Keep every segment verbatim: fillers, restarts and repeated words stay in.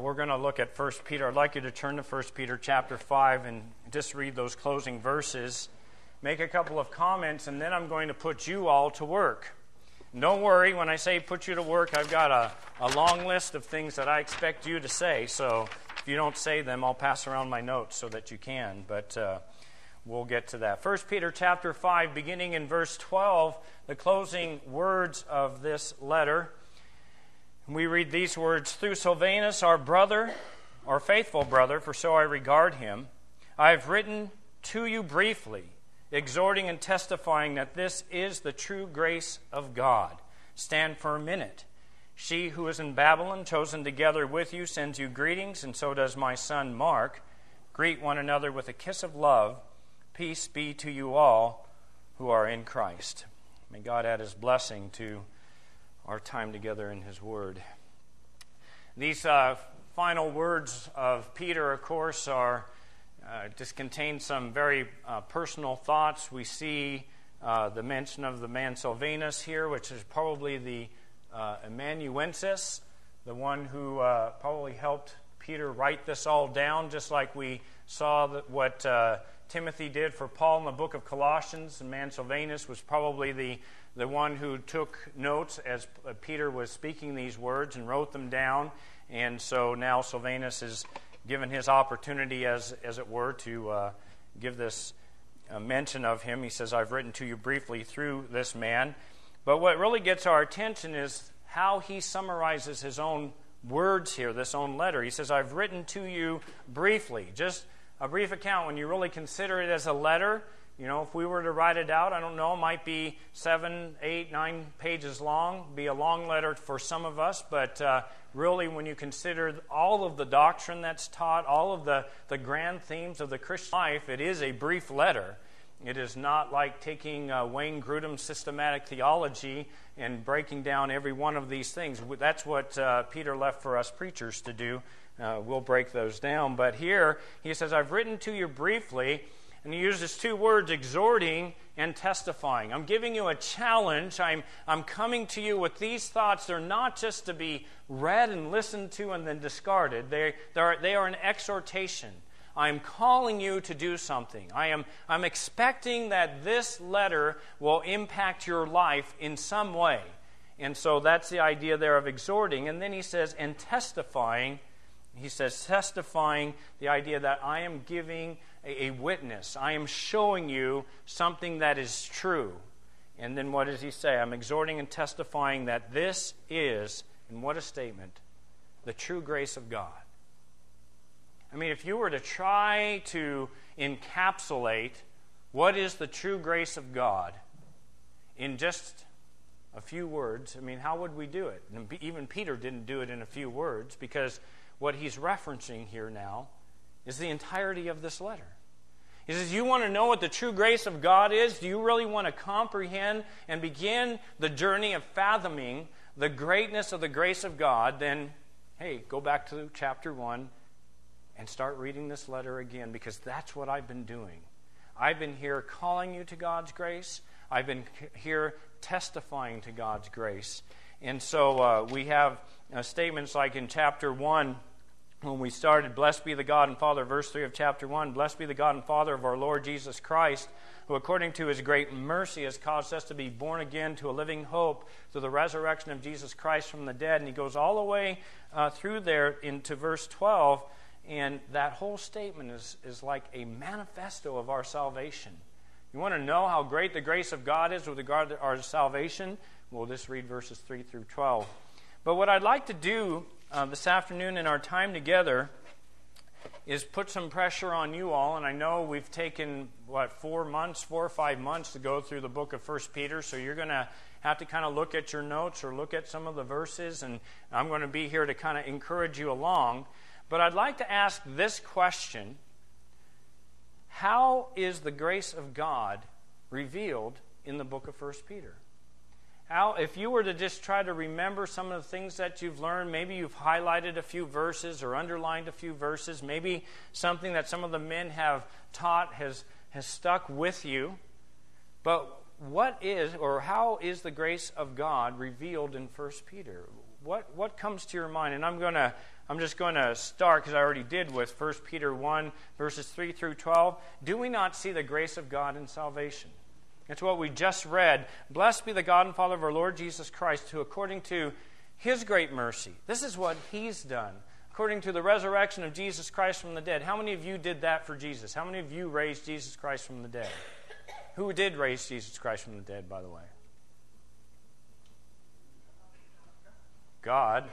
we're going to look at First Peter. I'd like you to turn to First Peter chapter five and just read those closing verses, make a couple of comments, and then I'm going to put you all to work. And don't worry, when I say put you to work, I've got a, a long list of things that I expect you to say, so if you don't say them, I'll pass around my notes so that you can, but uh, we'll get to that. First Peter chapter five, beginning in verse twelve, the closing words of this letter. We read these words, "Through Silvanus, our brother, our faithful brother, for so I regard him, I have written to you briefly, exhorting and testifying that this is the true grace of God. Stand firm in it. She who is in Babylon, chosen together with you, sends you greetings, and so does my son Mark. Greet one another with a kiss of love. Peace be to you all who are in Christ." May God add His blessing to our time together in His Word. These uh, final words of Peter, of course, are uh, just contain some very uh, personal thoughts. We see uh, the mention of the man Silvanus here, which is probably the uh, amanuensis, the one who uh, probably helped Peter write this all down, just like we saw that what uh, Timothy did for Paul in the book of Colossians. The man Silvanus was probably the the one who took notes as Peter was speaking these words and wrote them down. And so now Silvanus is given his opportunity, as as it were, to uh, give this uh, mention of him. He says, "I've written to you briefly through this man." But what really gets our attention is how he summarizes his own words here, this own letter. He says, "I've written to you briefly." Just a brief account. When you really consider it as a letter, you know, if we were to write it out, I don't know, it might be seven, eight, nine pages long. Be a long letter for some of us, but uh, really when you consider all of the doctrine that's taught, all of the, the grand themes of the Christian life, it is a brief letter. It is not like taking uh, Wayne Grudem's systematic theology and breaking down every one of these things. That's what uh, Peter left for us preachers to do. Uh, we'll break those down. But here he says, "I've written to you briefly," and he uses two words, exhorting and testifying. I'm giving you a challenge. I'm, I'm coming to you with these thoughts. They're not just to be read and listened to and then discarded. They, they, are, they are an exhortation. I'm calling you to do something. I am, I'm expecting that this letter will impact your life in some way. And so that's the idea there of exhorting. And then he says, and testifying. He says, testifying, the idea that I am giving a, a witness. I am showing you something that is true. And then what does he say? I'm exhorting and testifying that this is, and what a statement, the true grace of God. I mean, if you were to try to encapsulate what is the true grace of God in just a few words, I mean, how would we do it? And even Peter didn't do it in a few words, because what he's referencing here now is the entirety of this letter. He says, you want to know what the true grace of God is? Do you really want to comprehend and begin the journey of fathoming the greatness of the grace of God? Then, hey, go back to chapter one and start reading this letter again, because that's what I've been doing. I've been here calling you to God's grace. I've been here testifying to God's grace. And so uh, we have uh, statements like in chapter one, when we started, "Blessed be the God and Father," verse three of chapter one, "Blessed be the God and Father of our Lord Jesus Christ, who according to His great mercy has caused us to be born again to a living hope through the resurrection of Jesus Christ from the dead." And he goes all the way uh, through there into verse twelve, and that whole statement is, is like a manifesto of our salvation. You want to know how great the grace of God is with regard to our salvation? We'll just read verses three through twelve. But what I'd like to do uh, this afternoon in our time together is put some pressure on you all. And I know we've taken, what, four months, four or five months to go through the book of First Peter. So you're going to have to kind of look at your notes or look at some of the verses. And I'm going to be here to kind of encourage you along. But I'd like to ask this question: how is the grace of God revealed in the book of First Peter? How, if you were to just try to remember some of the things that you've learned, maybe you've highlighted a few verses or underlined a few verses, maybe something that some of the men have taught has, has stuck with you. But what is, or how is the grace of God revealed in First Peter? What what comes to your mind? And I'm going to I'm just going to start, because I already did, with First Peter one, verses three through twelve. Do we not see the grace of God in salvation? It's what we just read. Blessed be the God and Father of our Lord Jesus Christ, who according to His great mercy, this is what He's done, according to the resurrection of Jesus Christ from the dead. How many of you did that for Jesus? How many of you raised Jesus Christ from the dead? Who did raise Jesus Christ from the dead, by the way? God.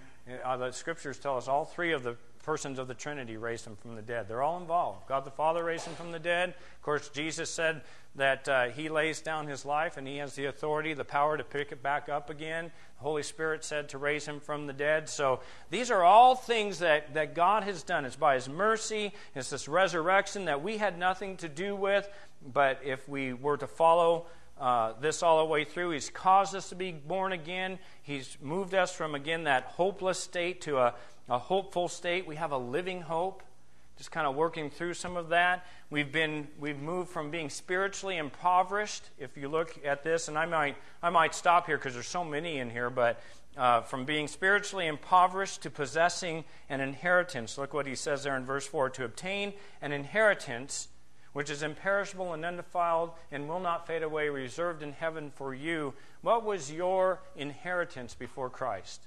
Uh, the Scriptures tell us all three of the persons of the Trinity raised Him from the dead. They're all involved. God the Father raised Him from the dead. Of course, Jesus said that uh, He lays down His life and He has the authority, the power to pick it back up again. The Holy Spirit said to raise Him from the dead. So these are all things that, that God has done. It's by His mercy. It's this resurrection that we had nothing to do with. But if we were to follow Uh, this all the way through, He's caused us to be born again. He's moved us from, again, that hopeless state to a, a hopeful state. We have a living hope. Just kind of working through some of that. We've been we've moved from being spiritually impoverished. If you look at this, and I might I might stop here because there's so many in here, but uh, from being spiritually impoverished to possessing an inheritance. Look what he says there in verse four: to obtain an inheritance which is imperishable and undefiled and will not fade away, reserved in heaven for you. What was your inheritance before Christ?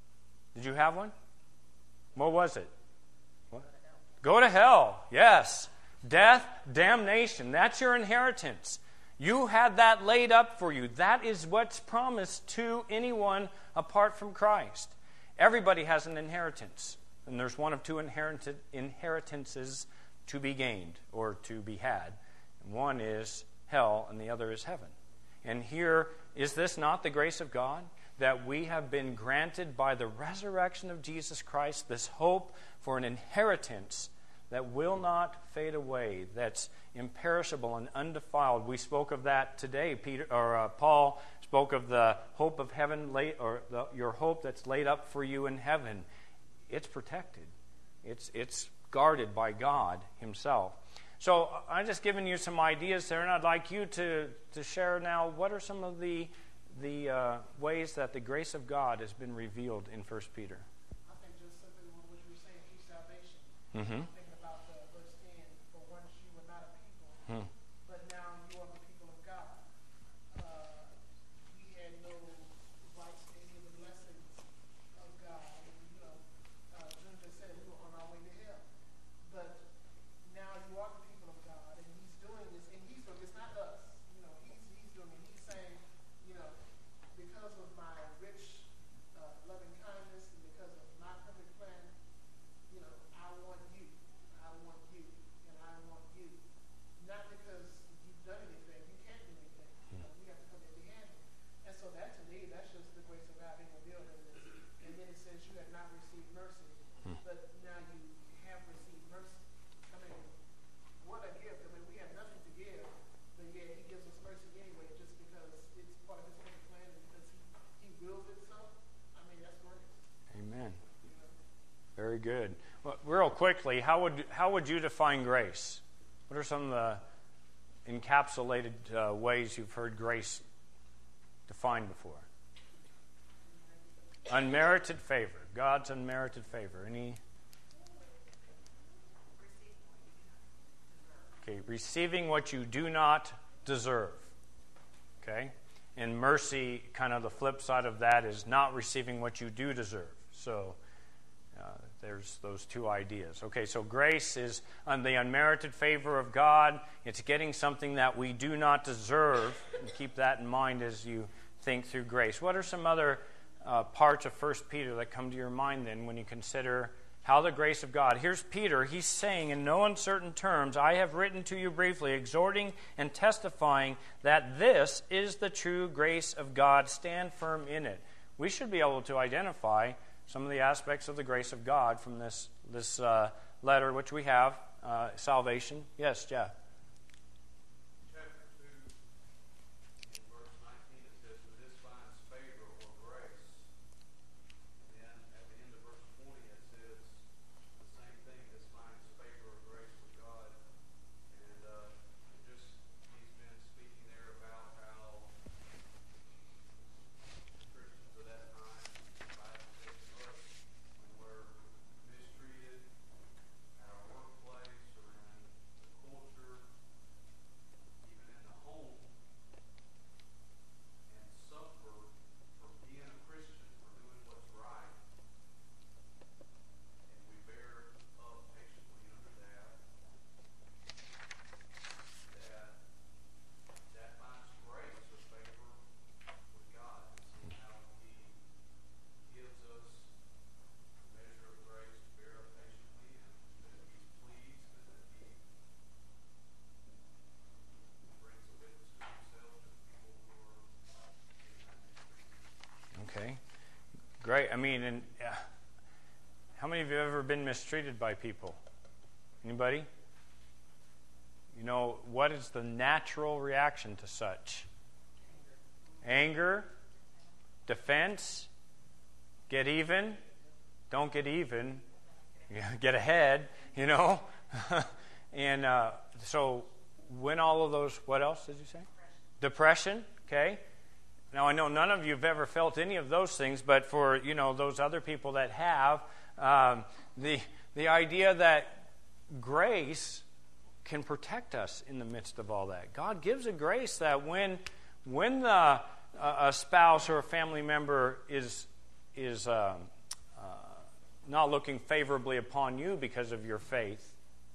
Did you have one? What was it? What? Go to hell. Yes. Death, damnation. That's your inheritance. You had that laid up for you. That is what's promised to anyone apart from Christ. Everybody has an inheritance. And there's one of two inherit- inheritances to be gained or to be had. One is hell and the other is heaven. And here, is this not the grace of God? That we have been granted by the resurrection of Jesus Christ this hope for an inheritance that will not fade away, that's imperishable and undefiled. We spoke of that today. Peter or uh, Paul spoke of the hope of heaven, lay, or the, your hope that's laid up for you in heaven. It's protected. It's it's guarded by God Himself. So I'm just giving you some ideas there, and I'd like you to, to share now what are some of the the uh, ways that the grace of God has been revealed in First Peter. I think just simply what you were saying, through salvation. Mm-hmm. I'm thinking about the verse ten, for once you were not a people, Hmm. but now you are the people of God. Uh, we had no rights to any of the blessings of God. And, you know, uh, June just said we were on our way to hell. But now you are the people of God, and He's doing this, and He's doing it's not us. You know, He's He's doing it. He's saying, you know, because of my rich uh, loving kindness and because of my perfect plan, you know, I want you, I want you, and I want you. Not because you've done anything, you can't do anything. You know, we have to come empty-handed. And so that to me, that's just the grace of God being revealed in this. And then it says you have not received mercy, but now you have received mercy. I mean, what a gift. I mean, we have nothing to give, but yet He gives us mercy anyway, just because it's part of His perfect plan and because He, he wills it so. I mean, that's great. Amen. You know? Very good. Well, real quickly, how would how would you define grace? What are some of the encapsulated uh, ways you've heard grace defined before? Unmerited favor. God's unmerited favor. Any? Okay, receiving what you do not deserve. Okay? And mercy, kind of the flip side of that, is not receiving what you do deserve. So uh, there's those two ideas. Okay, so grace is on the unmerited favor of God. It's getting something that we do not deserve. And keep that in mind as you think through grace. What are some other uh, parts of First Peter that come to your mind then when you consider how the grace of God? Here's Peter. He's saying in no uncertain terms, I have written to you briefly, exhorting and testifying that this is the true grace of God. Stand firm in it. We should be able to identify some of the aspects of the grace of God from this this uh, letter, which we have, uh, salvation. Yes, Jeff. I mean, and uh, how many of you have ever been mistreated by people? Anybody? You know, what is the natural reaction to such? Anger, defense, get even, don't get even, get ahead, you know. And uh, so when all of those, what else did you say? Depression, okay. Now I know none of you have ever felt any of those things, but for, you know, those other people that have, um, the the idea that grace can protect us in the midst of all that. God gives a grace that when when the, uh, a spouse or a family member is is uh, uh, not looking favorably upon you because of your faith,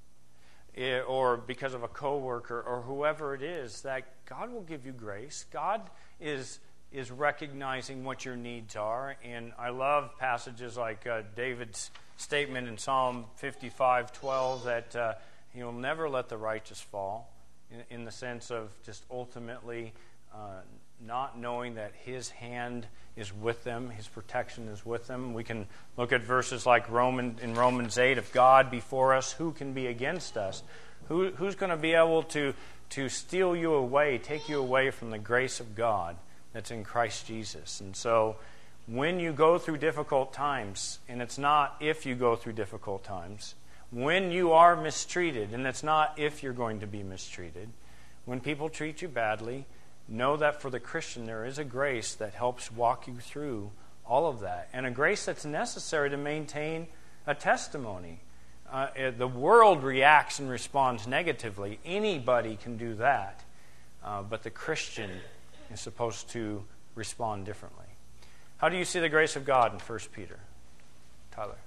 or because of a coworker or whoever it is, that God will give you grace. God is is recognizing what your needs are. And I love passages like uh, David's statement in Psalm fifty-five twelve that uh, He'll never let the righteous fall, in, in the sense of just ultimately uh, not knowing that His hand is with them, His protection is with them. We can look at verses like Roman in Romans eight, if God be for us, who can be against us? Who, who's going to be able to, to steal you away, take you away from the grace of God that's in Christ Jesus? And so when you go through difficult times, and it's not if you go through difficult times, when you are mistreated, and it's not if you're going to be mistreated, when people treat you badly, know that for the Christian there is a grace that helps walk you through all of that, and a grace that's necessary to maintain a testimony. Uh, the world reacts and responds negatively. Anybody can do that, uh, but the Christian is supposed to respond differently. How do you see the grace of God in First Peter? Tyler.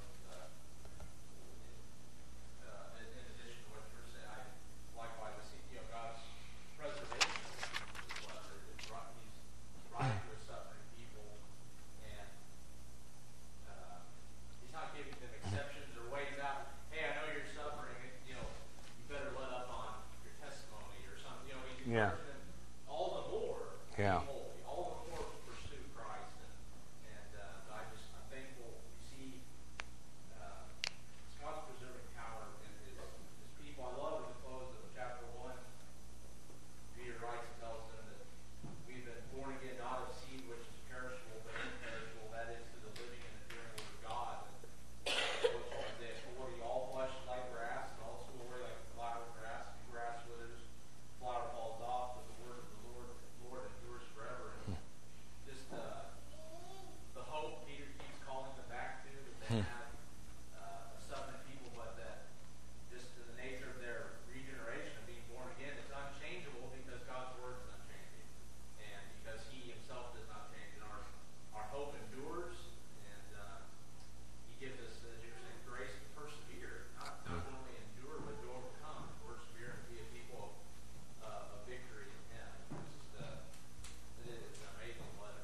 Yeah. All the more, yeah. holy, all the more pursue Christ, and, and uh, I just I'm thankful to see uh, God's preserving power in His, His people. I love at the close of chapter one, Peter writes and tells them that we've been born again, not of seed which is perishable, but imperishable. That is, through the living and enduring word of God. And Isaiah forty, all flesh is like grass, and all its glory like the flower of grass. The grass withers, flower falls off, but the word of the Lord, Lord endures forever. And just uh, the hope Peter keeps calling them back to, that they have uh, a stubborn people, but that just the nature of their regeneration of being born again is unchangeable because God's word is unchanging, and because He Himself does not change. And our, our hope endures, and uh, He gives us, as you're saying, grace to persevere, not, not only endure, but to overcome, and persevere and be a people of Uh, a victory in Him. It's just, uh, it is an amazing letter.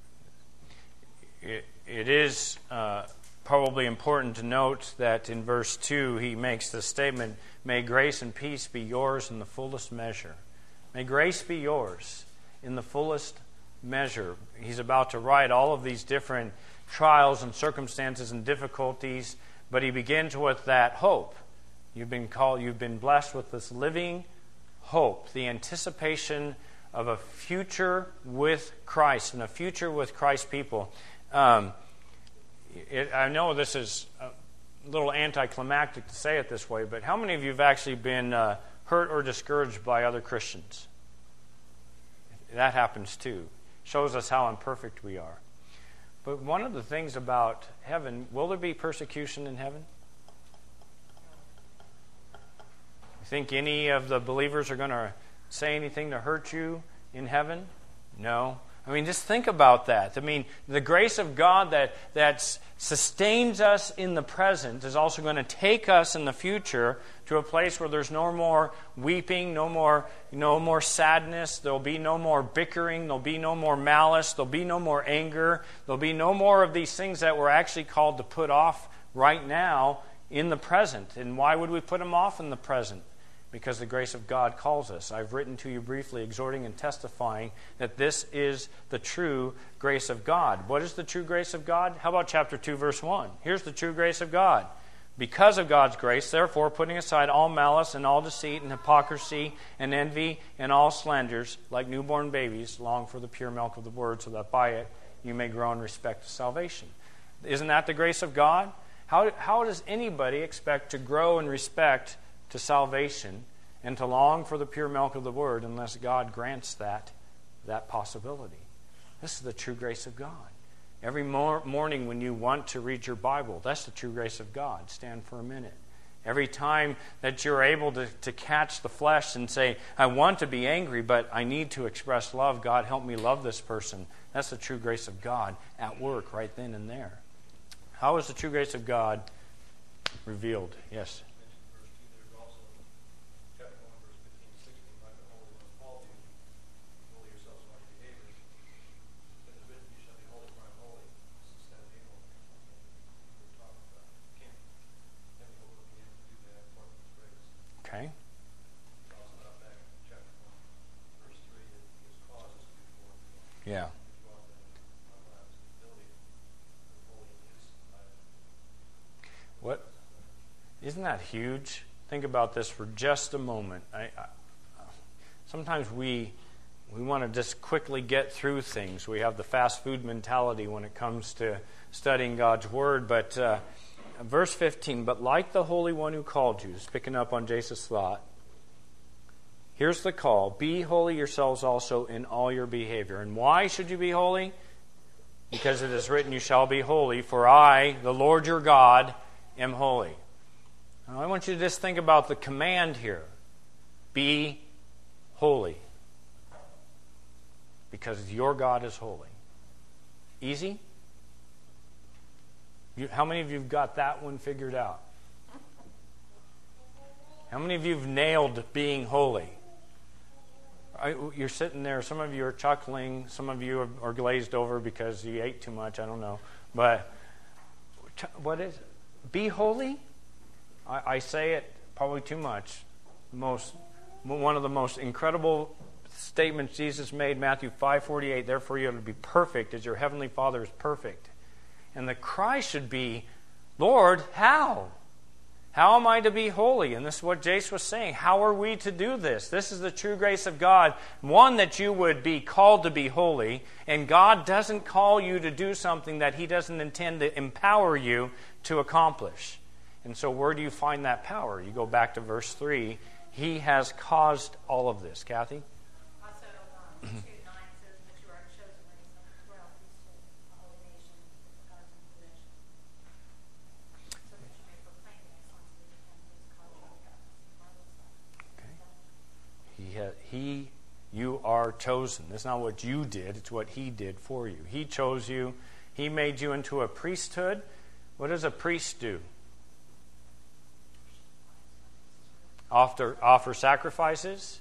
It, it is uh, probably important to note that in verse two he makes the statement, may grace and peace be yours in the fullest measure. May grace be yours in the fullest measure. He's about to write all of these different trials and circumstances and difficulties, but he begins with that hope. You've been called, you've been blessed with this living hope, the anticipation of a future with Christ and a future with Christ's people. Um, it, I know this is a little anticlimactic to say it this way, but how many of you have actually been uh, hurt or discouraged by other Christians? That happens too. Shows us how imperfect we are. But one of the things about heaven, will there be persecution in heaven? You think any of the believers are going to say anything to hurt you in heaven? No. I mean, just think about that. I mean, the grace of God that, that sustains us in the present is also going to take us in the future to a place where there's no more weeping, no more, no more sadness, there'll be no more bickering, there'll be no more malice, there'll be no more anger, there'll be no more of these things that we're actually called to put off right now in the present. And why would we put them off in the present? because the grace of God calls us. I've written to you briefly, exhorting and testifying that this is the true grace of God. What is the true grace of God? How about chapter two, verse one? Here's the true grace of God. Because of God's grace, therefore, putting aside all malice and all deceit and hypocrisy and envy and all slanders, like newborn babies, long for the pure milk of the word, so that by it you may grow in respect to salvation. Isn't that the grace of God? How, how does anybody expect to grow in respect to salvation and to long for the pure milk of the word unless God grants that, that possibility? This is the true grace of God. Every mor- morning when you want to read your Bible, that's the true grace of God. Stand for a minute. Every time that you're able to, to catch the flesh and say, I want to be angry, but I need to express love. God, help me love this person. That's the true grace of God at work right then and there. How is the true grace of God revealed? Yes? Okay. Yeah. What? Isn't that huge? Think about this for just a moment. I, I, sometimes we we want to just quickly get through things. We have the fast food mentality when it comes to studying God's Word. But uh, verse fifteen, but like the Holy One who called you, is picking up on Jace's thought. Here's the call. Be holy yourselves also in all your behavior. And why should you be holy? Because it is written, you shall be holy, for I, the Lord your God, am holy. Now, I want you to just think about the command here. Be holy. Because your God is holy. Easy? You, how many of you have got that one figured out? How many of you have nailed being holy? I, you're sitting there, some of you are chuckling, some of you are, are glazed over because you ate too much, I don't know. But what is it? Be holy? I, I say it probably too much. Most, one of the most incredible statements Jesus made, Matthew five forty-eight, therefore you have to be perfect as your heavenly Father is perfect. And the cry should be, Lord, how? How am I to be holy? And this is what Jace was saying. How are we to do this? This is the true grace of God. One, that you would be called to be holy. And God doesn't call you to do something that He doesn't intend to empower you to accomplish. And so where do you find that power? You go back to verse three. He has caused all of this. Kathy? Also, um, two nine says that you are a chosen race, a royal priesthood, a holy nation, God's own possession, so that you may proclaim the excellency of Him who has called you out of darkness and marvelous light. He, ha- he, you are chosen. It's not what you did, it's what He did for you. He chose you. He made you into a priesthood. What does a priest do? Offer, offer sacrifices.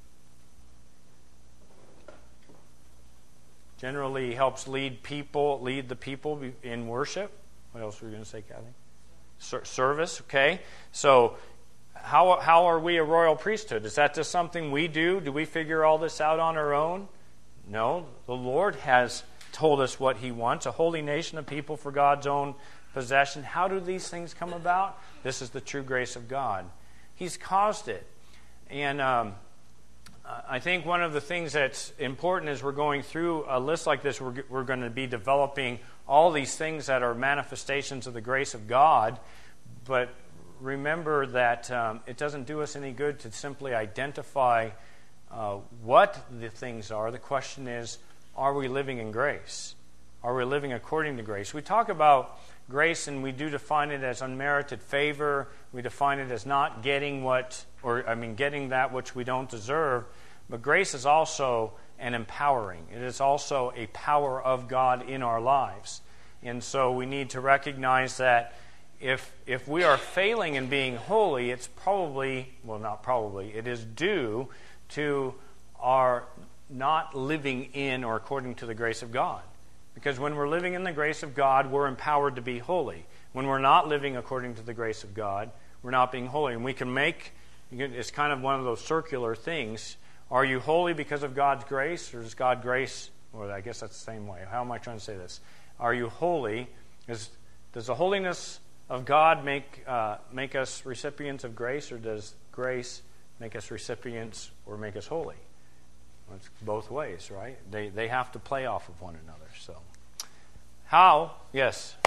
Generally helps lead people, lead the people in worship. What else were you going to say, Kathy? Ser- service, okay. So how how are we a royal priesthood? Is that just something we do? Do we figure all this out on our own? No. The Lord has told us what He wants, a holy nation of people for God's own possession. How do these things come about? This is the true grace of God. He's caused it. And um, I think one of the things that's important as we're going through a list like this, we're, we're going to be developing all these things that are manifestations of the grace of God. But remember that um, it doesn't do us any good to simply identify uh, what the things are. The question is, are we living in grace? Are we living according to grace? We talk about grace, and we do define it as unmerited favor. We define it as not getting what, or I mean, getting that which we don't deserve. But grace is also an empowering. It is also a power of God in our lives. And so we need to recognize that if if we are failing in being holy, it's probably, well, not probably, it is due to our not living in or according to the grace of God. Because when we're living in the grace of God, we're empowered to be holy. When we're not living according to the grace of God, we're not being holy. And we can make, you can, it's kind of one of those circular things. Are you holy because of God's grace, or is God grace? Well, I guess that's the same way. How am I trying to say this? Are you holy? Is, does the holiness of God make uh, make us recipients of grace, or does grace make us recipients or make us holy? Well, it's both ways, right? They they have to play off of one another. So, how? Yes.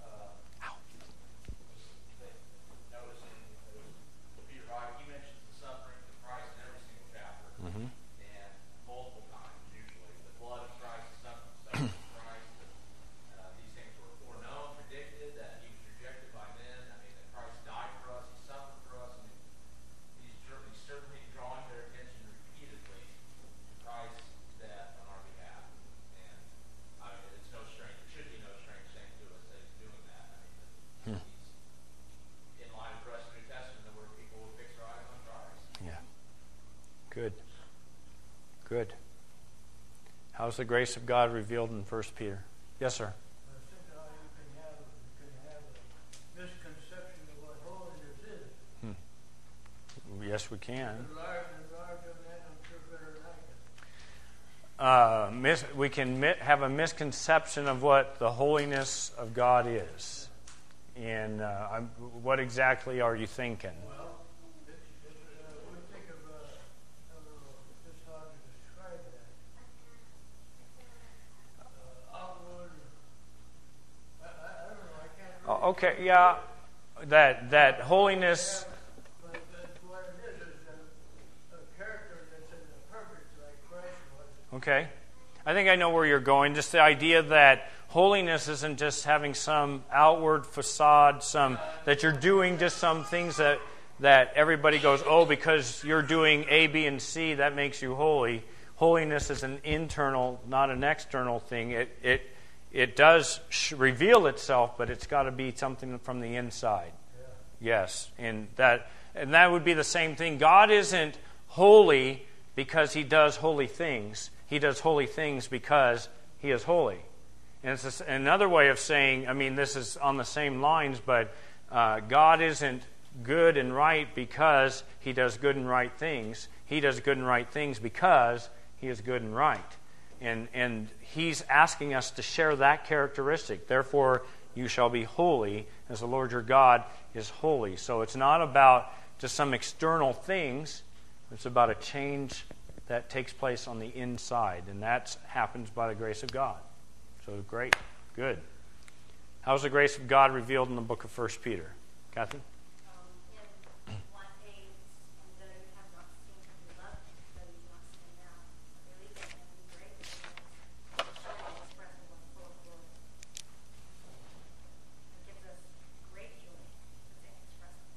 And multiple times, usually. The blood of Christ, the suffering of Christ, uh, these things were foreknown, predicted, that he was rejected by men. I mean, that Christ died for us, he suffered for us. I mean, he's certainly, certainly drawing their attention repeatedly to Christ's death on our behalf. And I mean, it's no strange, it should be no strange thing to us that he's doing that. I mean, hmm. he's in line with the rest of the New Testament where people will fix their eyes on Christ. Yeah. Good. Good. How's the grace of God revealed in First Peter? Yes, sir. I think how you can have, you can have a misconception of what holiness is. Hmm. Yes, we can. And large and large of that, I'm sure better than I can. Uh, mis- we can mi- have a misconception of what the holiness of God is. And uh, I'm, what exactly are you thinking? Well, it's, it's, uh, we think of, uh, I don't know, just how to describe that. Uh, outward, I, I, I don't know, I can't really. Oh, okay, yeah. That that holiness. But, but what it is is a, a character that's in the perfect like Christ was. Okay. I think I know where you're going. Just the idea that holiness isn't just having some outward facade, some that you're doing just some things that, that everybody goes, oh, because you're doing A, B, and C, that makes you holy. Holiness is an internal, not an external thing. It it it does sh- reveal itself, but it's got to be something from the inside. Yeah. Yes, and that and that would be the same thing. God isn't holy because He does holy things. He does holy things because He is holy. And it's another way of saying, I mean, this is on the same lines, but uh, God isn't good and right because He does good and right things. He does good and right things because He is good and right. And, and He's asking us to share that characteristic. Therefore, you shall be holy as the Lord your God is holy. So it's not about just some external things. It's about a change that takes place on the inside. And that happens by the grace of God. So great. Good. How's the grace of God revealed in the book of First Peter? Kathy? Um, in one eight, and though you have not seen him, you love him, though you do not see him now. Believe in him, be great in his showing his presence was full of glory. It gives us great joy within his presence.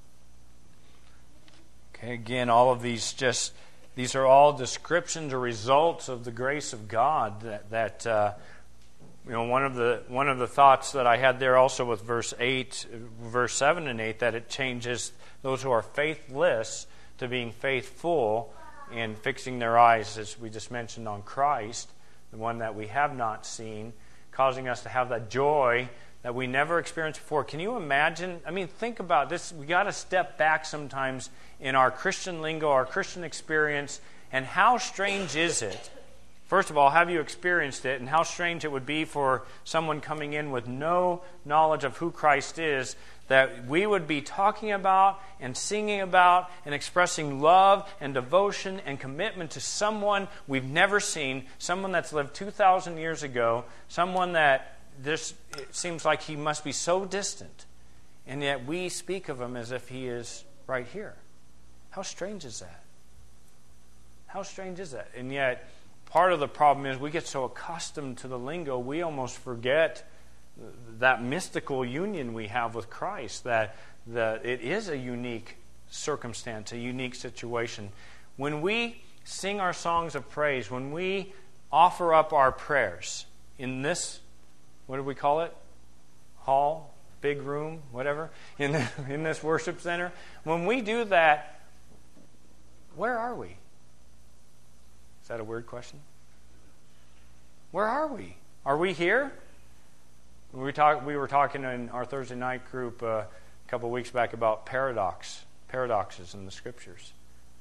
Okay, again, all of these just, these are all descriptions or results of the grace of God that, that uh, you know, one of the one of the thoughts that I had there also with verse eight, verse seven and eight, that it changes those who are faithless to being faithful and fixing their eyes, as we just mentioned, on Christ, the one that we have not seen, causing us to have that joy that we never experienced before. Can you imagine? I mean, think about this. We got to step back sometimes in our Christian lingo, our Christian experience, and how strange is it? First of all, have you experienced it? And how strange it would be for someone coming in with no knowledge of who Christ is, that we would be talking about and singing about and expressing love and devotion and commitment to someone we've never seen, someone that's lived two thousand years ago, someone that this it seems like he must be so distant, and yet we speak of him as if he is right here. How strange is that? How strange is that? And yet, part of the problem is we get so accustomed to the lingo, we almost forget that mystical union we have with Christ, that, that it is a unique circumstance, a unique situation. When we sing our songs of praise, when we offer up our prayers in this, what do we call it? Hall, big room, whatever, in, the, in this worship center, when we do that, where are we? Is that a weird question? Where are we? Are we here? We talk, we were talking in our Thursday night group uh, a couple of weeks back about paradox, paradoxes in the Scriptures.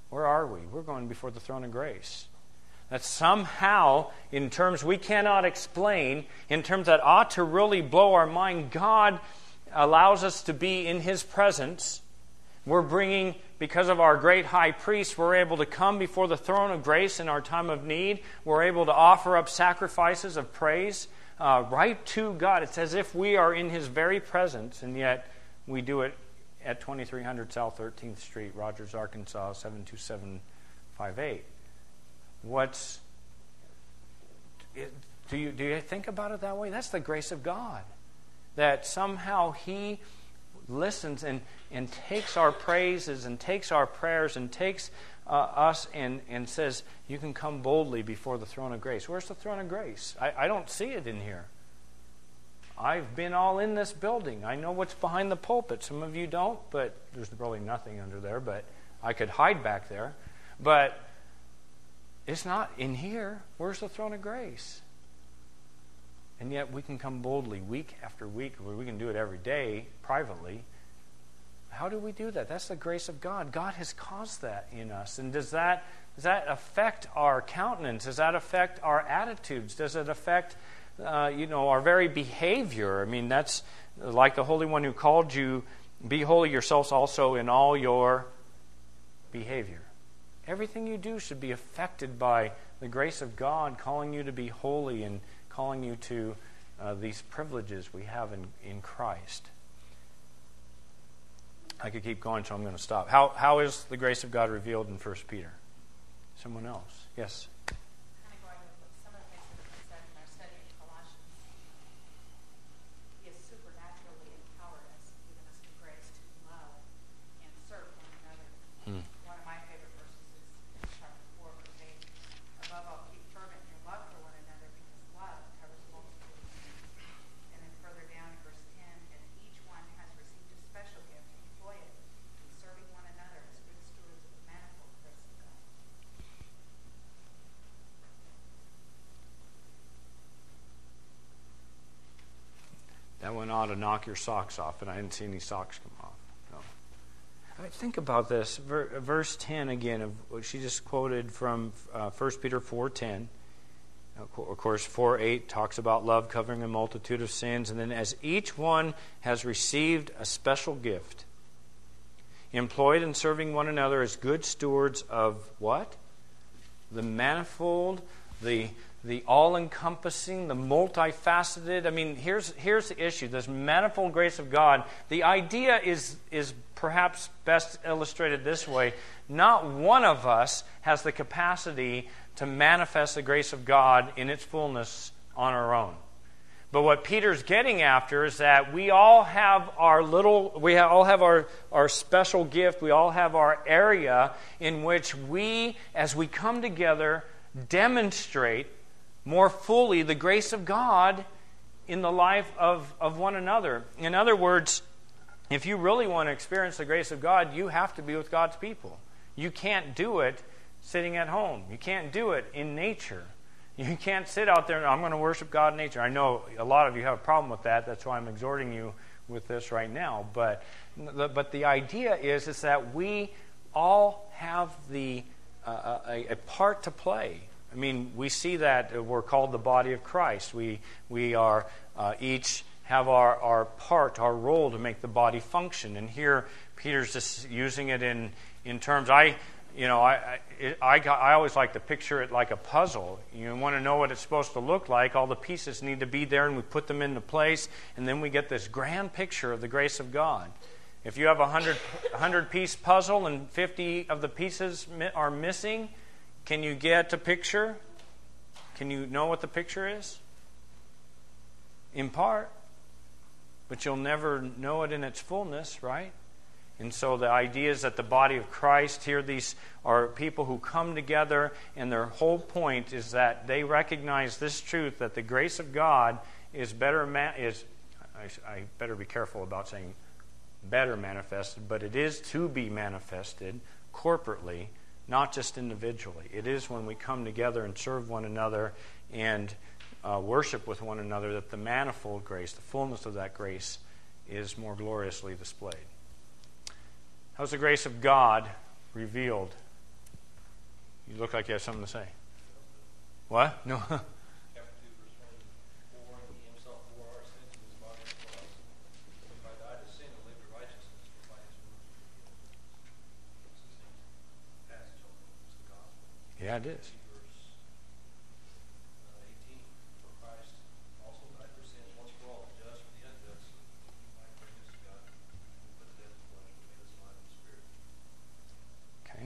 Where are we? We're going before the throne of grace. That somehow, in terms we cannot explain, in terms that ought to really blow our mind, God allows us to be in His presence. We're bringing, because of our great high priest, we're able to come before the throne of grace in our time of need. We're able to offer up sacrifices of praise uh, right to God. It's as if we are in His very presence, and yet we do it at twenty-three hundred South thirteenth Street, Rogers, Arkansas, seven two seven five eight. What's do you do you think about it that way? That's the grace of God. That somehow He listens and, and takes our praises and takes our prayers and takes uh, us and, and says, you can come boldly before the throne of grace. Where's the throne of grace? I, I don't see it in here. I've been all in this building. I know what's behind the pulpit. Some of you don't, but there's probably nothing under there, but I could hide back there. But it's not in here. Where's the throne of grace? And yet we can come boldly week after week. We can do it every day privately. How do we do that? That's the grace of God. God has caused that in us. And does that, does that affect our countenance? Does that affect our attitudes? Does it affect uh, you know, our very behavior? I mean, that's like the Holy One who called you, be holy yourselves also in all your behavior. Everything you do should be affected by the grace of God calling you to be holy and calling you to uh, these privileges we have in, in Christ. I could keep going, so I'm going to stop. How How is the grace of God revealed in First Peter? Someone else? Yes? Kind of going with some of the things that have been said in our study in Colossians. He has supernaturally empowered us, given us the grace to love and serve one another. Hmm. One of my favorite verses is in chapter four, verse eight. Above all, keep fervent your love for one another, because love covers a multitude of sins. And then further down in verse ten, and each one has received a special gift, employ it in serving one another as good stewards of the manifold grace of God. That one ought to knock your socks off, and I didn't see any socks come off. No. I mean, think about this. Verse ten again, of what she just quoted from uh, First Peter four ten. Of course, four eight talks about love covering a multitude of sins. And then as each one has received a special gift, employed in serving one another as good stewards of what? The manifold, the the all-encompassing, the multifaceted. I mean, here's here's the issue. This manifold grace of God. The idea is is perhaps best illustrated this way. Not one of us has the capacity to manifest the grace of God in its fullness on our own. But what Peter's getting after is that we all have our little, we all have our, our special gift. We all have our area in which we, as we come together, demonstrate more fully the grace of God in the life of, of one another. In other words, if you really want to experience the grace of God, you have to be with God's people. You can't do it sitting at home. You can't do it in nature. You can't sit out there and I'm going to worship God in nature. I know a lot of you have a problem with that. That's why I'm exhorting you with this right now. But but the idea is, is that we all have the uh, a, a part to play. I mean, we see that we're called the body of Christ. We we are uh, each have our, our part, our role to make the body function. And here Peter's just using it in, in terms, I you know, I I, it, I, got, I always like to picture it like a puzzle. You want to know what it's supposed to look like. All the pieces need to be there, and we put them into place, and then we get this grand picture of the grace of God. If you have a hundred hundred piece puzzle and fifty of the pieces are missing, can you get a picture? Can you know what the picture is? In part, but you'll never know it in its fullness, right? And so the idea is that the body of Christ, here these are people who come together, and their whole point is that they recognize this truth, that the grace of God is better, ma- is I, I better be careful about saying better manifested, but it is to be manifested corporately, not just individually. It is when we come together and serve one another and uh, worship with one another that the manifold grace, the fullness of that grace, is more gloriously displayed. How's the grace of God revealed You look like you have something to say. What? No. Chapter two, verse twenty-four, and he himself bore our sins in his body on the cross. We might die to sin and live to righteousness, for by his wounds we heal. It's the same passage, although it's the gospel. Yeah, it is. Verse uh, eighteen, for Christ also died for sins once for all, the just for the unjust, so that we might bring us to God, who put to death the flesh, but made us alive in the spirit. Okay.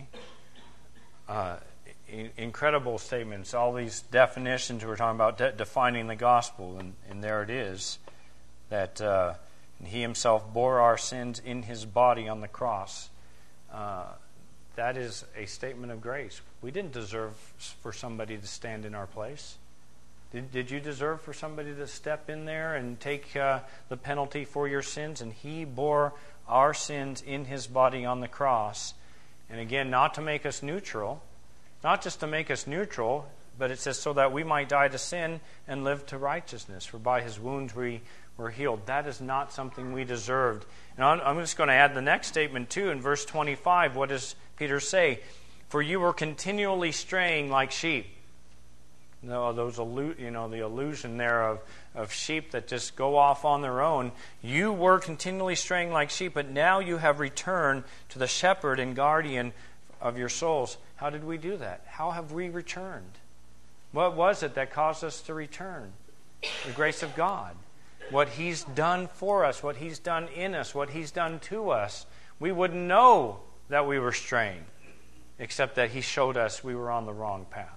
Uh, incredible statements. All these definitions we're talking about, de- defining the gospel, and, and there it is, that uh, he himself bore our sins in his body on the cross. Uh, that is a statement of grace. We didn't deserve for somebody to stand in our place. Did, did you deserve for somebody to step in there and take uh, the penalty for your sins? And he bore our sins in his body on the cross. And again, not to make us neutral, not just to make us neutral, but it says so that we might die to sin and live to righteousness. For by his wounds we were healed. That is not something we deserved. And I'm just going to add the next statement too. In verse twenty-five, what does Peter say? For you were continually straying like sheep. No, those allu- you know, the illusion there of, of sheep that just go off on their own. You were continually straying like sheep, but now you have returned to the shepherd and guardian of your souls. How did we do that? How have we returned? What was it that caused us to return? The grace of God. What he's done for us, what he's done in us, what he's done to us. We wouldn't know that we were straying, except that he showed us we were on the wrong path.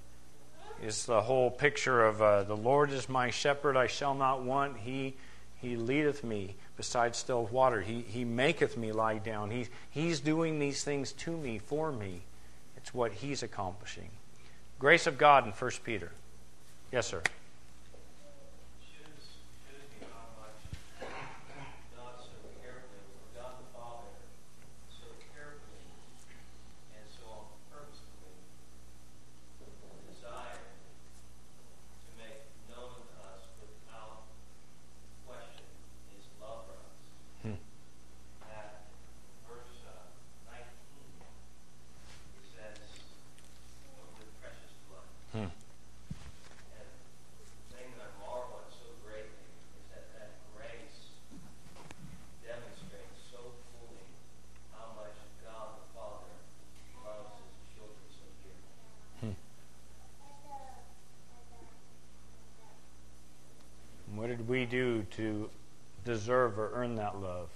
Is the whole picture of uh, the Lord is my shepherd, I shall not want. He He leadeth me beside still water. He He maketh me lie down. He He's doing these things to me, for me. It's what he's accomplishing. Grace of God in First Peter. Yes, sir. What did we do to deserve or earn that love?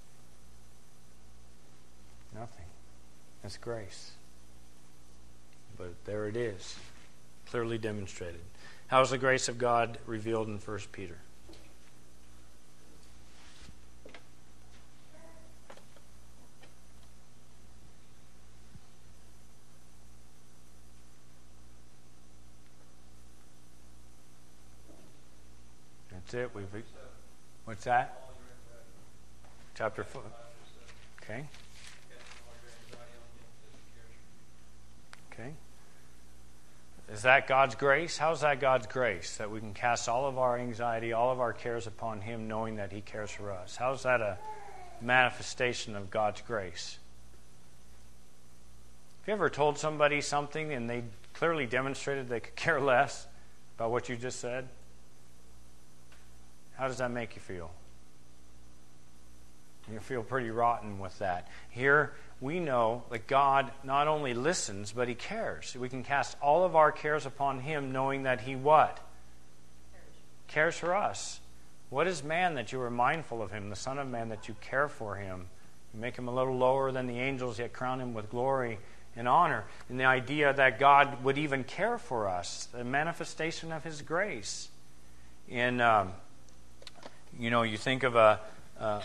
Nothing. That's grace. But there it is, clearly demonstrated. How is the grace of God revealed in First Peter? That's it. We've. What's that? Chapter four. Okay. Okay. Is that God's grace? How's that God's grace? That we can cast all of our anxiety, all of our cares upon him, knowing that he cares for us. How's that a manifestation of God's grace? Have you ever told somebody something and they clearly demonstrated they could care less about what you just said? How does that make you feel? You feel pretty rotten with that. Here, we know that God not only listens, but he cares. We can cast all of our cares upon him, knowing that he what? Cares for us. What is man that you are mindful of him? The Son of Man that you care for him. You make him a little lower than the angels, yet crown him with glory and honor. And the idea that God would even care for us, the manifestation of his grace. In, um, you know, you think of a... a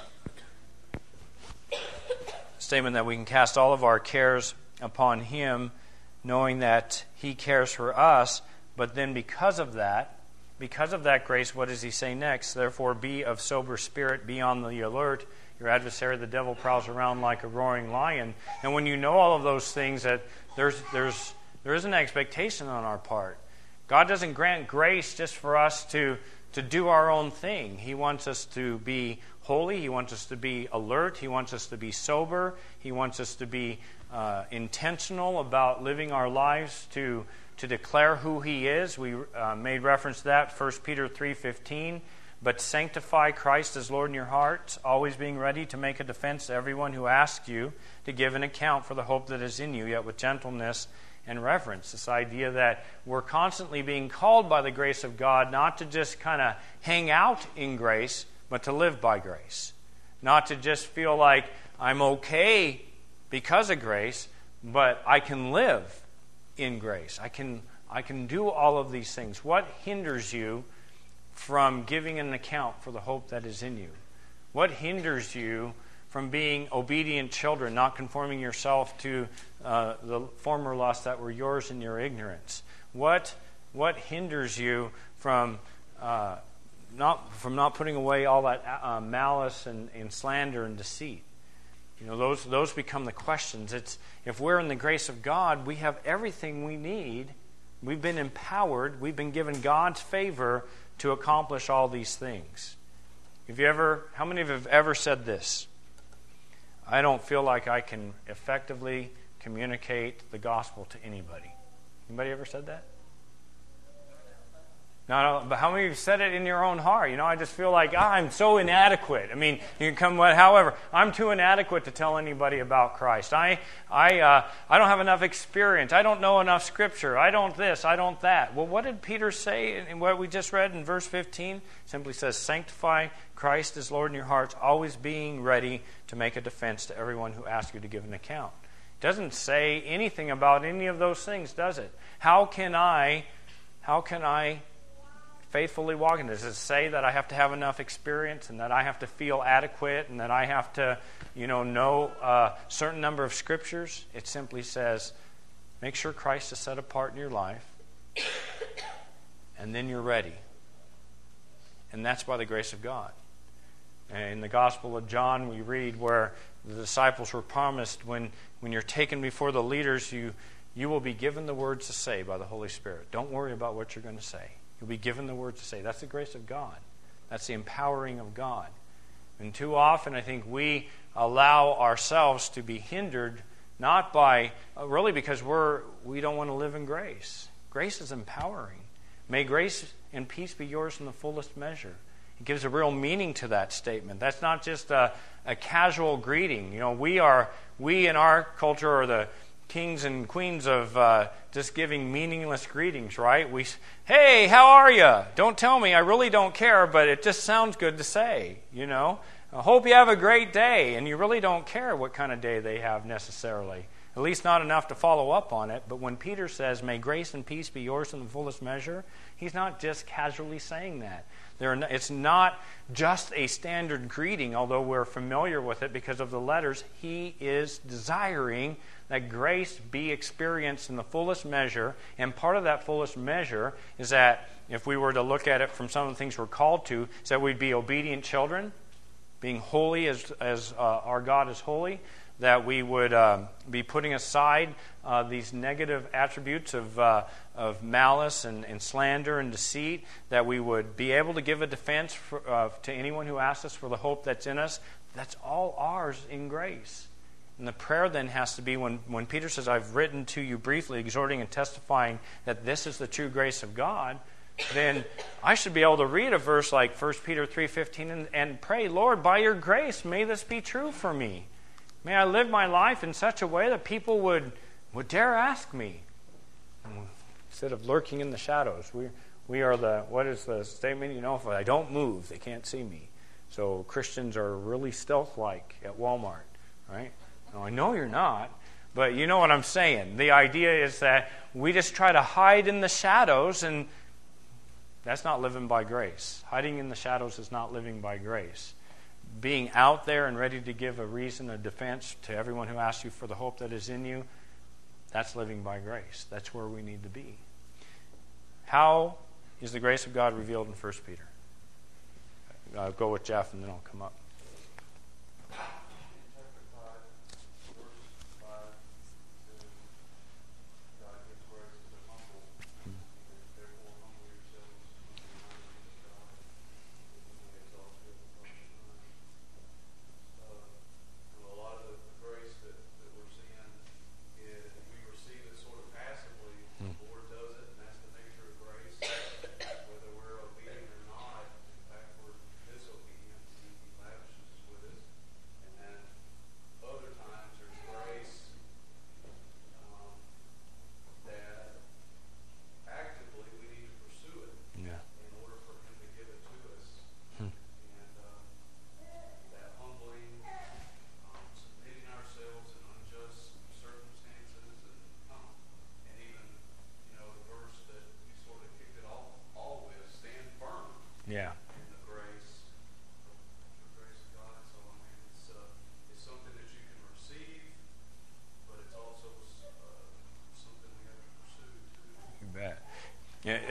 statement that we can cast all of our cares upon him, knowing that he cares for us. But then because of that, because of that grace, what does he say next? Therefore be of sober spirit, be on the alert. Your adversary, the devil, prowls around like a roaring lion. And when you know all of those things, that there's there's there is an expectation on our part. God doesn't grant grace just for us to to do our own thing. He wants us to be holy. He wants us to be alert. He wants us to be sober. He wants us to be uh, intentional about living our lives to, to declare who He is. We uh, made reference to that, First Peter three fifteen. But sanctify Christ as Lord in your hearts, always being ready to make a defense to everyone who asks you to give an account for the hope that is in you, yet with gentleness and reverence. This idea that we're constantly being called by the grace of God not to just kind of hang out in grace, but to live by grace. Not to just feel like I'm okay because of grace, but I can live in grace. I can, I can do all of these things. What hinders you from giving an account for the hope that is in you? What hinders you from being obedient children, not conforming yourself to uh, the former lusts that were yours in your ignorance? What what hinders you from uh, not from not putting away all that uh, malice and, and slander and deceit? You know, those those become the questions. It's if we're in the grace of God, we have everything we need. We've been empowered. We've been given God's favor to accomplish all these things. Have you ever? How many of you have ever said this? I don't feel like I can effectively communicate the gospel to anybody. Anybody ever said that? No, no, but how many of you said it in your own heart? You know, I just feel like ah, I'm so inadequate. I mean, you can come, however, I'm too inadequate to tell anybody about Christ. I, I, uh, I don't have enough experience. I don't know enough Scripture. I don't this. I don't that. Well, what did Peter say in what we just read in verse fifteen? It simply says, "Sanctify Christ as Lord in your hearts, always being ready to make a defense to everyone who asks you to give an account." It doesn't say anything about any of those things, does it? How can I? How can I? faithfully walking? Does it say that I have to have enough experience and that I have to feel adequate and that I have to, you know, know a certain number of scriptures? It simply says, make sure Christ is set apart in your life, and then you're ready. And that's by the grace of God. In the Gospel of John, we read where the disciples were promised, when, when you're taken before the leaders, you, you will be given the words to say by the Holy Spirit. Don't worry about what you're going to say. You'll be given the words to say. That's the grace of God. That's the empowering of God. And too often, I think we allow ourselves to be hindered, not by, uh, really because we're, we don't want to live in grace. Grace is empowering. May grace and peace be yours in the fullest measure. It gives a real meaning to that statement. That's not just a, a casual greeting. You know, we are, we in our culture are the kings and queens of uh, just giving meaningless greetings, right? We, hey, how are you? Don't tell me, I really don't care, but it just sounds good to say, you know. I hope you have a great day, and you really don't care what kind of day they have necessarily. At least not enough to follow up on it. But when Peter says, may grace and peace be yours in the fullest measure, he's not just casually saying that. There are no, it's not just a standard greeting, although we're familiar with it because of the letters. He is desiring that grace be experienced in the fullest measure, and part of that fullest measure is that, if we were to look at it from some of the things we're called to, is that we'd be obedient children, being holy as, as uh, our God is holy, that we would uh, be putting aside uh, these negative attributes of, uh, of malice and, and slander and deceit, that we would be able to give a defense for, uh, to anyone who asks us for the hope that's in us. That's all ours in grace. And the prayer then has to be, when, when Peter says, I've written to you briefly, exhorting and testifying that this is the true grace of God, then I should be able to read a verse like First Peter three fifteen and, and pray, Lord, by your grace, may this be true for me. May I live my life in such a way that people would, would dare ask me. Instead of lurking in the shadows. We, we are the, what is the statement? You know, if I don't move, they can't see me. So Christians are really stealth-like at Walmart, right? Now, I know you're not, but you know what I'm saying. The idea is that we just try to hide in the shadows, and that's not living by grace. Hiding in the shadows is not living by grace. Being out there and ready to give a reason, a defense to everyone who asks you for the hope that is in you, that's living by grace. That's where we need to be. How is the grace of God revealed in First Peter? I'll go with Jeff and then I'll come up.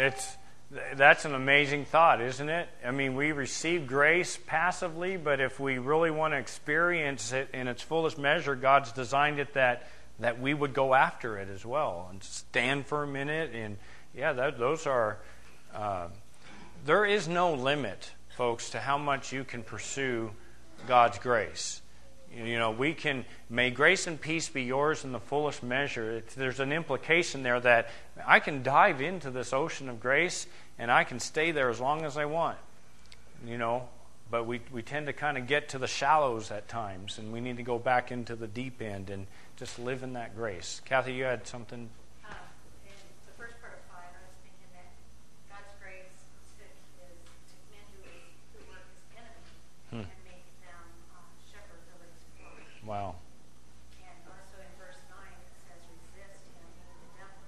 it's that's an amazing thought, isn't it? I mean, we receive grace passively, but if we really want to experience it in its fullest measure, God's designed it that that we would go after it as well and stand firm in it. And yeah, that, those are. Uh, there is no limit, folks, to how much you can pursue God's grace. You know, we can, may grace and peace be yours in the fullest measure. It, there's an implication there that I can dive into this ocean of grace and I can stay there as long as I want. You know, but we, we tend to kind of get to the shallows at times, and we need to go back into the deep end and just live in that grace. Kathy, you had something? Um, in the first part of five, I was thinking that God's grace is to, is to men who, is, who were his enemy Hmm. and make them um, shepherds over his flock. Wow. And also in verse nine, it says, resist him, meaning the devil.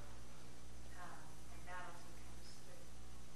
Um, and that also comes with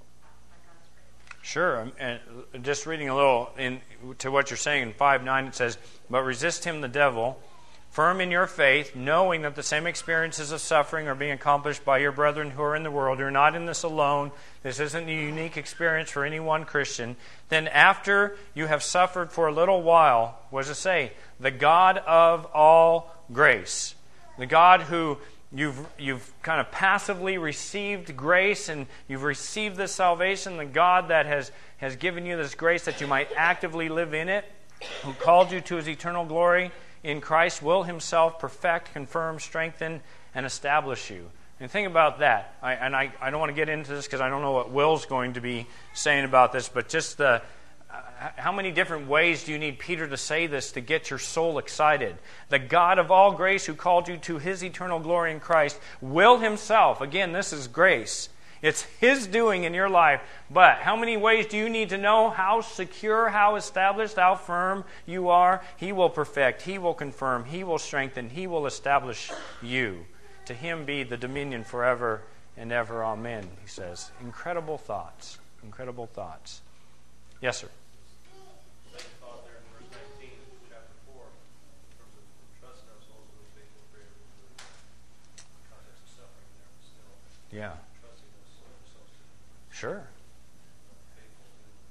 by God's grace. Sure, and just reading a little in, to what you're saying in five nine, it says, but resist him, the devil, firm in your faith, knowing that the same experiences of suffering are being accomplished by your brethren who are in the world. You're not in this alone. This isn't a unique experience for any one Christian. Then after you have suffered for a little while, what does it say? The God of all grace, the God who You've you've kind of passively received grace, and you've received this salvation, the God that has, has given you this grace that you might actively live in it, who called you to his eternal glory in Christ, will himself perfect, confirm, strengthen, and establish you. And think about that. I, and I, I don't want to get into this because I don't know what Will's going to be saying about this, but just the how many different ways do you need Peter to say this to get your soul excited? The God of all grace who called you to his eternal glory in Christ will himself, again, this is grace. It's his doing in your life. But how many ways do you need to know how secure, how established, how firm you are? He will perfect, he will confirm, he will strengthen, he will establish you. To him be the dominion forever and ever. Amen, he says. Incredible thoughts. Incredible thoughts. Yes, sir. Second thought there in verse nineteen, chapter four, in terms of trusting our souls with faithful prayer, in the context of suffering there, but still Yeah. trusting ourselves to Sure. faithful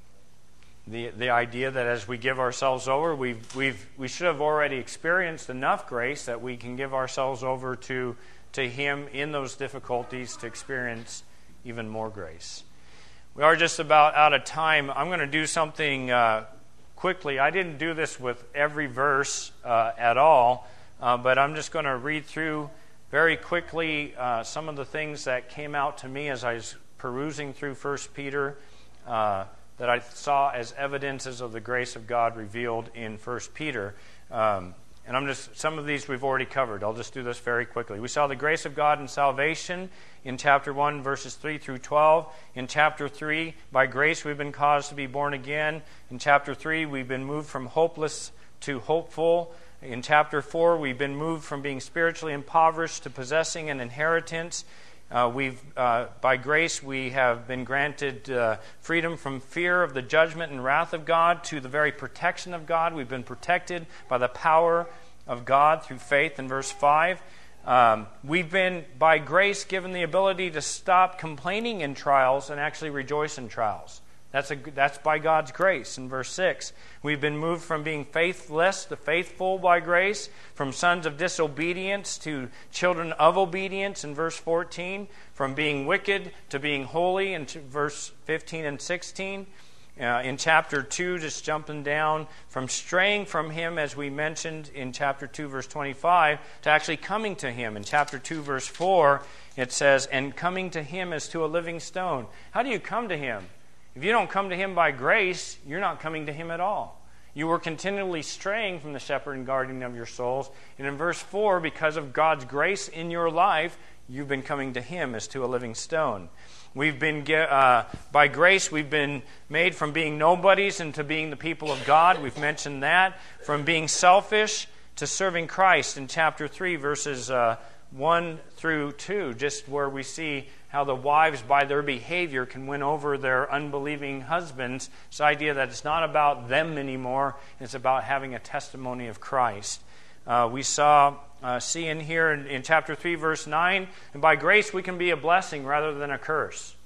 to The the idea that as we give ourselves over, we've we've we should have already experienced enough grace that we can give ourselves over to to him in those difficulties to experience even more grace. We are just about out of time. I'm going to do something uh, quickly. I didn't do this with every verse uh, at all, uh, but I'm just going to read through very quickly uh, some of the things that came out to me as I was perusing through First Peter uh, that I saw as evidences of the grace of God revealed in First Peter. Um, And I'm just some of these we've already covered. I'll just do this very quickly. We saw the grace of God in salvation in chapter one, verses three through twelve. In chapter three, by grace we've been caused to be born again. In chapter three, we've been moved from hopeless to hopeful. In chapter four, we've been moved from being spiritually impoverished to possessing an inheritance. Uh, we've uh, by grace we have been granted uh, freedom from fear of the judgment and wrath of God to the very protection of God. We've been protected by the power of God through faith in verse five. Um, we've been by grace given the ability to stop complaining in trials and actually rejoice in trials. That's a, that's by God's grace in verse six. We've been moved from being faithless to faithful by grace, from sons of disobedience to children of obedience in verse fourteen, from being wicked to being holy in verse fifteen and sixteen. Uh, in chapter two, just jumping down, from straying from him, as we mentioned in chapter two, verse twenty-five, to actually coming to him. In chapter two, verse four, it says, and coming to him as to a living stone. How do you come to him? If you don't come to him by grace, you're not coming to him at all. You were continually straying from the shepherd and guardian of your souls. And in verse four, because of God's grace in your life, you've been coming to him as to a living stone. We've been, uh, by grace, we've been made from being nobodies into being the people of God. We've mentioned that. From being selfish to serving Christ in chapter three, verses uh, one through two, just where we see how the wives, by their behavior, can win over their unbelieving husbands. This idea that it's not about them anymore, it's about having a testimony of Christ. Uh, we saw, uh, see in here in, in chapter three, verse nine, and by grace we can be a blessing rather than a curse.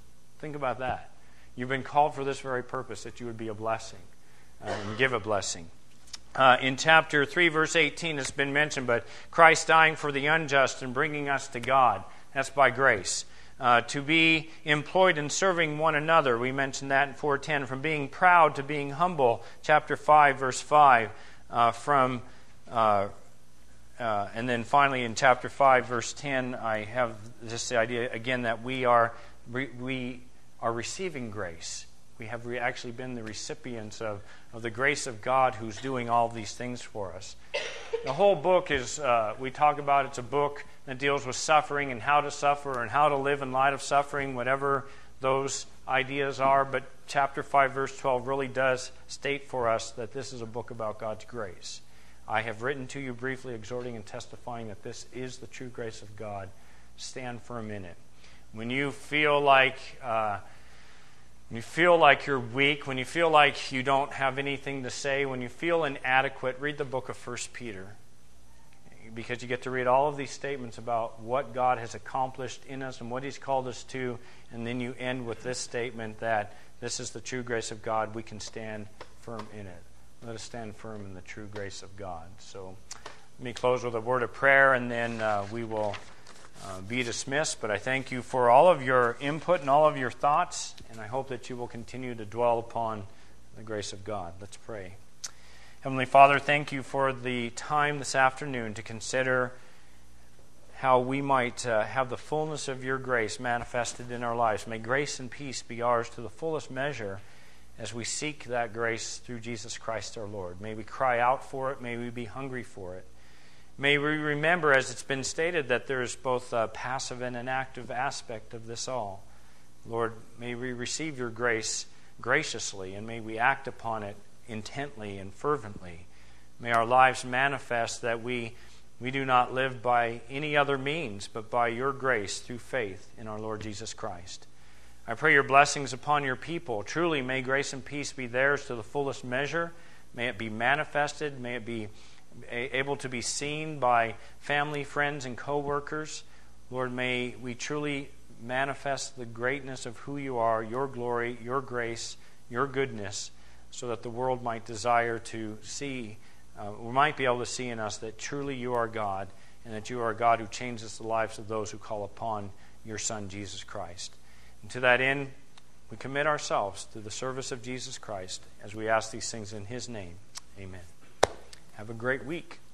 Think about that. You've been called for this very purpose, that you would be a blessing uh, and give a blessing. Uh, in chapter three, verse eighteen, it's been mentioned, but Christ dying for the unjust and bringing us to God. That's by grace. Uh, to be employed in serving one another. We mentioned that in four ten. From being proud to being humble. Chapter five, verse five. Uh, from, uh, uh, and then finally in chapter five, verse ten, I have just the idea again that we are we, we are receiving grace. We have re- actually been the recipients of, of the grace of God who's doing all these things for us. The whole book is, uh, we talk about, it's a book that deals with suffering and how to suffer and how to live in light of suffering, whatever those ideas are. But chapter five, verse twelve really does state for us that this is a book about God's grace. I have written to you briefly, exhorting and testifying that this is the true grace of God. Stand firm in it. When you feel like... Uh, When you feel like you're weak, when you feel like you don't have anything to say, when you feel inadequate, read the book of First Peter. Because you get to read all of these statements about what God has accomplished in us and what He's called us to. And then you end with this statement that this is the true grace of God. We can stand firm in it. Let us stand firm in the true grace of God. So let me close with a word of prayer, and then uh, we will... Uh, be dismissed, but I thank you for all of your input and all of your thoughts, and I hope that you will continue to dwell upon the grace of God. Let's pray. Heavenly Father, thank you for the time this afternoon to consider how we might uh, have the fullness of your grace manifested in our lives. May grace and peace be ours to the fullest measure as we seek that grace through Jesus Christ our Lord. May we cry out for it. May we be hungry for it. May we remember, as it's been stated, that there is both a passive and an active aspect of this all. Lord, may we receive your grace graciously, and may we act upon it intently and fervently. May our lives manifest that we, we do not live by any other means, but by your grace through faith in our Lord Jesus Christ. I pray your blessings upon your people. Truly, may grace and peace be theirs to the fullest measure. May it be manifested. May it be able to be seen by family, friends, and co-workers. Lord, may we truly manifest the greatness of who you are, your glory, your grace, your goodness, so that the world might desire to see, uh, we might be able to see in us that truly you are God, and that you are a God who changes the lives of those who call upon your Son, Jesus Christ. And to that end, we commit ourselves to the service of Jesus Christ as we ask these things in his name. Amen. Have a great week.